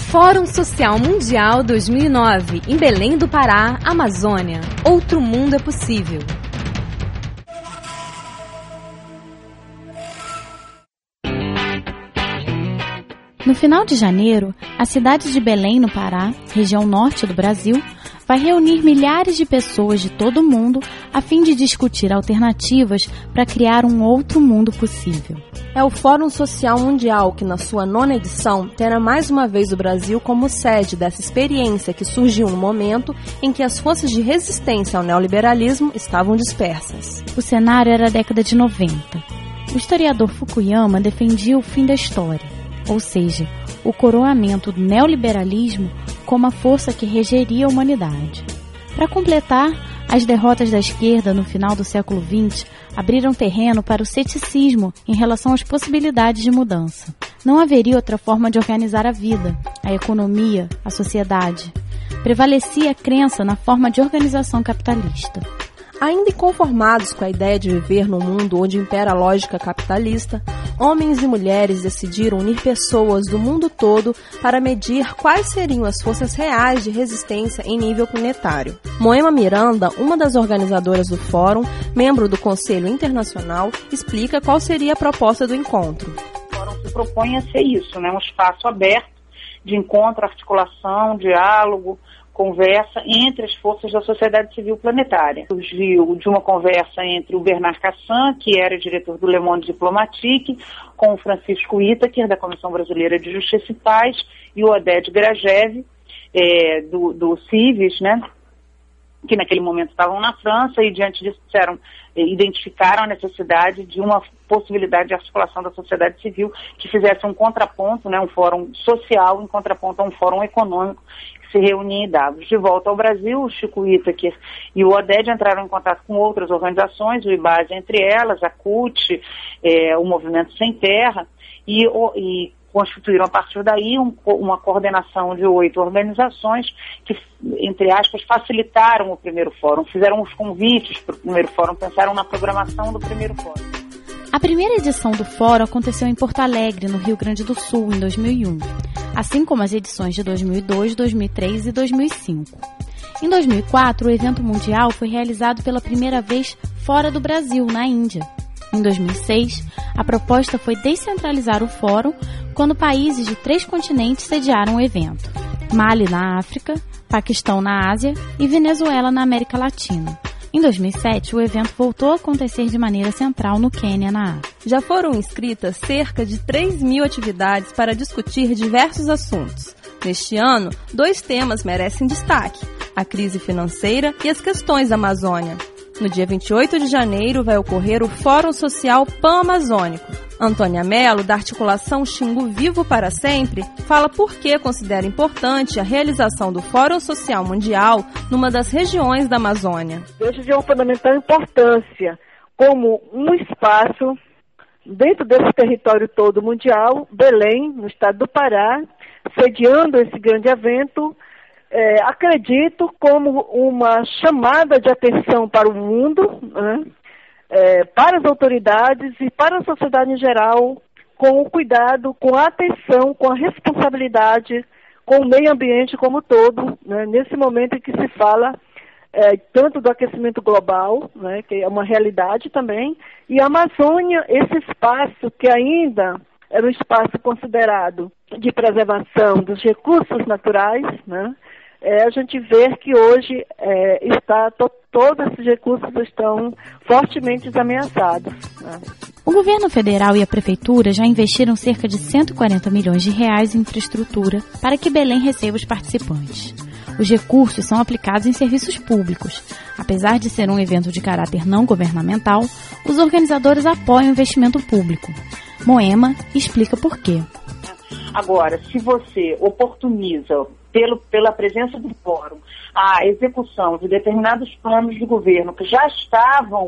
Fórum Social Mundial 2009, em Belém do Pará, Amazônia. Outro mundo é possível. No final de janeiro, a cidade de Belém, no Pará, região norte do Brasil, vai reunir milhares de pessoas de todo o mundo a fim de discutir alternativas para criar um outro mundo possível. É o Fórum Social Mundial que, na sua 9ª edição, terá mais uma vez o Brasil como sede dessa experiência que surgiu no momento em que as forças de resistência ao neoliberalismo estavam dispersas. O cenário era a década de 90. O historiador Fukuyama defendia o fim da história, ou seja, o coroamento do neoliberalismo como a força que regeria a humanidade. Para completar, as derrotas da esquerda no final do século XX abriram terreno para o ceticismo em relação às possibilidades de mudança. Não haveria outra forma de organizar a vida, a economia, a sociedade. Prevalecia a crença na forma de organização capitalista. Ainda inconformados com a ideia de viver num mundo onde impera a lógica capitalista, homens e mulheres decidiram unir pessoas do mundo todo para medir quais seriam as forças reais de resistência em nível planetário. Moema Miranda, uma das organizadoras do fórum, membro do Conselho Internacional, explica qual seria a proposta do encontro. O fórum se propõe a ser isso, um espaço aberto de encontro, articulação, diálogo, conversa entre as forças da sociedade civil planetária. Surgiu de uma conversa entre o Bernard Cassin, que era diretor do Le Monde Diplomatique, com o Francisco Itaker, da Comissão Brasileira de Justiça e Paz, e o Oded Grajew, do CIVES, que naquele momento estavam na França, e diante disso identificaram a necessidade de uma possibilidade de articulação da sociedade civil que fizesse um contraponto, um fórum social em contraponto a um fórum econômico que se reunia em Davos. De volta ao Brasil, o Chico Itaker e o Oded entraram em contato com outras organizações, o IBASE entre elas, a CUT, o Movimento Sem Terra, e constituíram a partir daí uma coordenação de 8 organizações que, entre aspas, facilitaram o primeiro fórum, fizeram os convites para o primeiro fórum, pensaram na programação do primeiro fórum. A primeira edição do fórum aconteceu em Porto Alegre, no Rio Grande do Sul, em 2001, assim como as edições de 2002, 2003 e 2005. Em 2004, o evento mundial foi realizado pela primeira vez fora do Brasil, na Índia. Em 2006, a proposta foi descentralizar o fórum quando países de 3 continentes sediaram o evento: Mali na África, Paquistão na Ásia e Venezuela na América Latina. Em 2007, o evento voltou a acontecer de maneira central no Quênia, na África. Já foram inscritas cerca de 3.000 atividades para discutir diversos assuntos. Neste ano, 2 temas merecem destaque: a crise financeira e as questões da Amazônia. No dia 28 de janeiro vai ocorrer o Fórum Social Pan-Amazônico. Antônia Mello, da articulação Xingu Vivo para Sempre, fala por que considera importante a realização do Fórum Social Mundial numa das regiões da Amazônia. Vejo de uma fundamental importância como um espaço dentro desse território todo mundial, Belém, no estado do Pará, sediando esse grande evento. Acredito como uma chamada de atenção para o mundo, para as autoridades e para a sociedade em geral, com o cuidado, com a atenção, com a responsabilidade com o meio ambiente como um todo, nesse momento em que se fala tanto do aquecimento global, que é uma realidade também, e a Amazônia, esse espaço que ainda era um espaço considerado de preservação dos recursos naturais, a gente vê que hoje todos esses recursos estão fortemente ameaçados. O governo federal e a prefeitura já investiram cerca de 140 milhões de reais em infraestrutura para que Belém receba os participantes. Os recursos são aplicados em serviços públicos. Apesar de ser um evento de caráter não governamental, os organizadores apoiam o investimento público. Moema explica por quê. Agora, se você oportuniza pela presença do fórum, a execução de determinados planos de governo que já estavam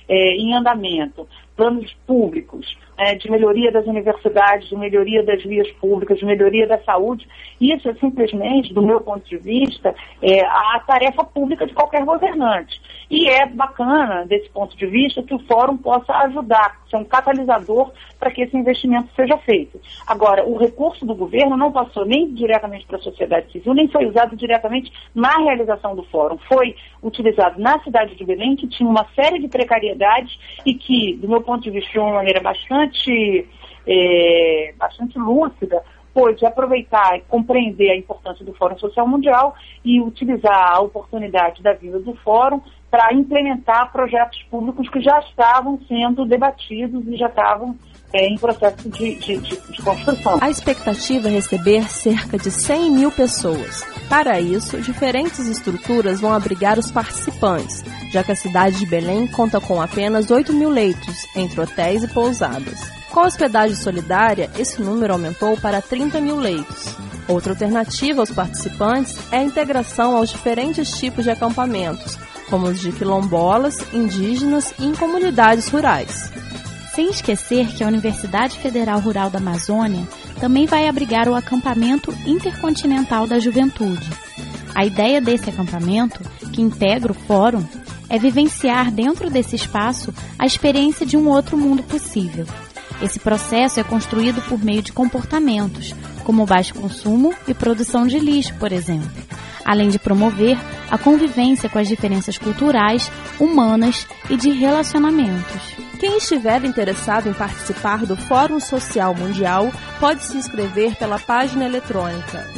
em andamento, planos públicos, de melhoria das universidades, de melhoria das vias públicas, de melhoria da saúde. Isso é simplesmente, do meu ponto de vista, a tarefa pública de qualquer governante. E é bacana, desse ponto de vista, que o Fórum possa ajudar, ser um catalisador para que esse investimento seja feito. Agora, o recurso do governo não passou nem diretamente para a sociedade civil, nem foi usado diretamente na realização do Fórum. Foi utilizado na cidade de Belém, que tinha uma série de precariedades e que, do meu ponto de vista, de uma maneira bastante lúcida, pôde aproveitar e compreender a importância do Fórum Social Mundial e utilizar a oportunidade da vida do Fórum para implementar projetos públicos que já estavam sendo debatidos e já estavam em processo de construção. A expectativa é receber cerca de 100 mil pessoas. Para isso, diferentes estruturas vão abrigar os participantes, já que a cidade de Belém conta com apenas 8 mil leitos, entre hotéis e pousadas. Com a hospedagem solidária, esse número aumentou para 30 mil leitos. Outra alternativa aos participantes é a integração aos diferentes tipos de acampamentos, como os de quilombolas, indígenas e em comunidades rurais. Sem esquecer que a Universidade Federal Rural da Amazônia também vai abrigar o acampamento intercontinental da juventude. A ideia desse acampamento, que integra o Fórum, é vivenciar dentro desse espaço a experiência de um outro mundo possível. Esse processo é construído por meio de comportamentos, como o baixo consumo e produção de lixo, por exemplo, além de promover a convivência com as diferenças culturais, humanas e de relacionamentos. Quem estiver interessado em participar do Fórum Social Mundial pode se inscrever pela página eletrônica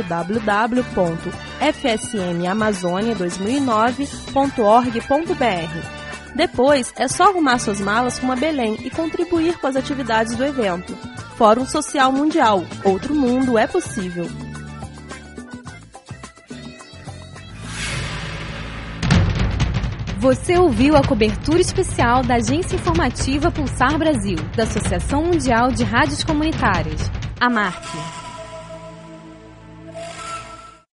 www.fsmamazonia2009.org.br. Depois, é só arrumar suas malas rumo a Belém e contribuir com as atividades do evento. Fórum Social Mundial. Outro mundo é possível. Você ouviu a cobertura especial da Agência Informativa Pulsar Brasil, da Associação Mundial de Rádios Comunitárias, AMARC.